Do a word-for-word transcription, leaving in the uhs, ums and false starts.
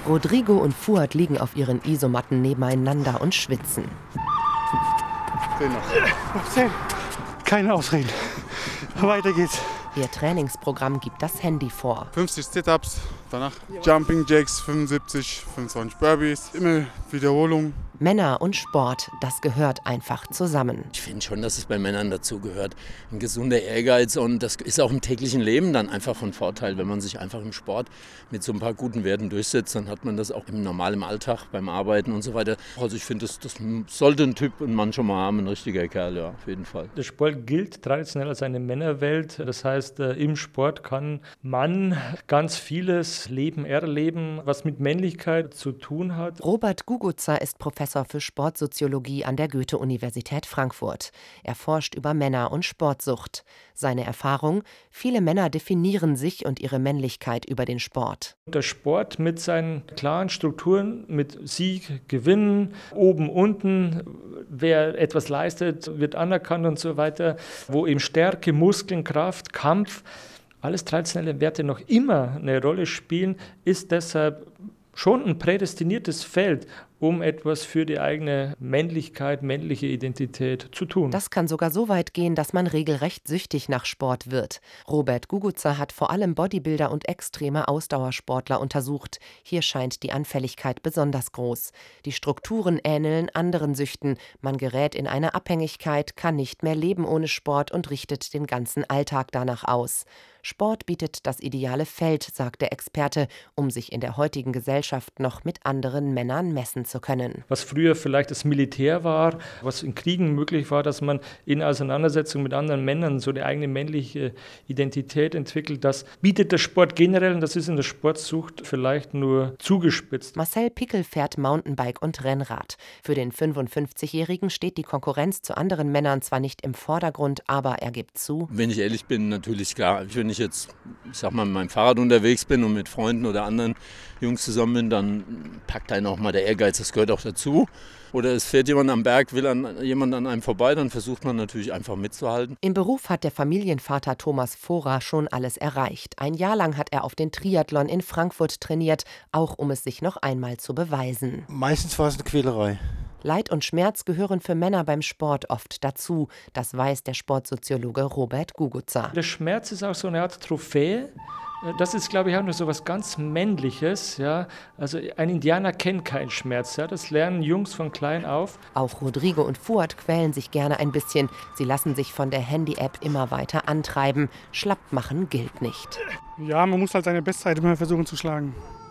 Rodrigo und Fuad liegen auf ihren Isomatten nebeneinander und schwitzen. Keine Ausreden. Weiter geht's. Ihr Trainingsprogramm gibt das Handy vor. fünfzig Sit-Ups, danach Jumping Jacks, fünfundsiebzig, fünfundzwanzig Burpees, immer Wiederholung. Männer und Sport, das gehört einfach zusammen. Ich finde schon, dass es bei Männern dazugehört. Ein gesunder Ehrgeiz, und das ist auch im täglichen Leben dann einfach von Vorteil. Wenn man sich einfach im Sport mit so ein paar guten Werten durchsetzt, dann hat man das auch im normalen Alltag, beim Arbeiten und so weiter. Also ich finde, das, das sollte ein Typ, ein Mann schon mal haben, ein richtiger Kerl, ja, auf jeden Fall. Der Sport gilt traditionell als eine Männerwelt. Das heißt, im Sport kann man ganz vieles leben, erleben, was mit Männlichkeit zu tun hat. Robert Guguza ist Professor für Sportsoziologie an der Goethe-Universität Frankfurt. Er forscht über Männer- und Sportsucht. Seine Erfahrung: Viele Männer definieren sich und ihre Männlichkeit über den Sport. Der Sport mit seinen klaren Strukturen, mit Sieg, Gewinnen, oben, unten, wer etwas leistet, wird anerkannt und so weiter, wo eben Stärke, Muskeln, Kraft, Kampf, alles traditionelle Werte noch immer eine Rolle spielen, ist deshalb schon ein prädestiniertes Feld, um etwas für die eigene Männlichkeit, männliche Identität zu tun. Das kann sogar so weit gehen, dass man regelrecht süchtig nach Sport wird. Robert Guguza hat vor allem Bodybuilder und extreme Ausdauersportler untersucht. Hier scheint die Anfälligkeit besonders groß. Die Strukturen ähneln anderen Süchten. Man gerät in eine Abhängigkeit, kann nicht mehr leben ohne Sport und richtet den ganzen Alltag danach aus. Sport bietet das ideale Feld, sagt der Experte, um sich in der heutigen Gesellschaft noch mit anderen Männern messen zu können. Was früher vielleicht das Militär war, was in Kriegen möglich war, dass man in Auseinandersetzung mit anderen Männern so eine eigene männliche Identität entwickelt, das bietet der Sport generell, und das ist in der Sportsucht vielleicht nur zugespitzt. Marcel Pickel fährt Mountainbike und Rennrad. Für den fünfundfünfzigjährigen steht die Konkurrenz zu anderen Männern zwar nicht im Vordergrund, aber er gibt zu: Wenn ich ehrlich bin, natürlich klar, wenn ich jetzt, ich sag mal, mit meinem Fahrrad unterwegs bin und mit Freunden oder anderen Jungs zusammen bin, dann packt einen auch mal der Ehrgeiz, das gehört auch dazu. Oder es fährt jemand am Berg, will an, jemand an einem vorbei, dann versucht man natürlich einfach mitzuhalten. Im Beruf hat der Familienvater Thomas Vohra schon alles erreicht. Ein Jahr lang hat er auf den Triathlon in Frankfurt trainiert, auch um es sich noch einmal zu beweisen. Meistens war es eine Quälerei. Leid und Schmerz gehören für Männer beim Sport oft dazu. Das weiß der Sportsoziologe Robert Guguza. Der Schmerz ist auch so eine Art Trophäe. Das ist, glaube ich, auch noch so was ganz Männliches. Ja? Also ein Indianer kennt keinen Schmerz. Ja? Das lernen Jungs von klein auf. Auch Rodrigo und Fuad quälen sich gerne ein bisschen. Sie lassen sich von der Handy-App immer weiter antreiben. Schlapp machen gilt nicht. Ja, man muss halt seine Bestzeit immer versuchen zu schlagen.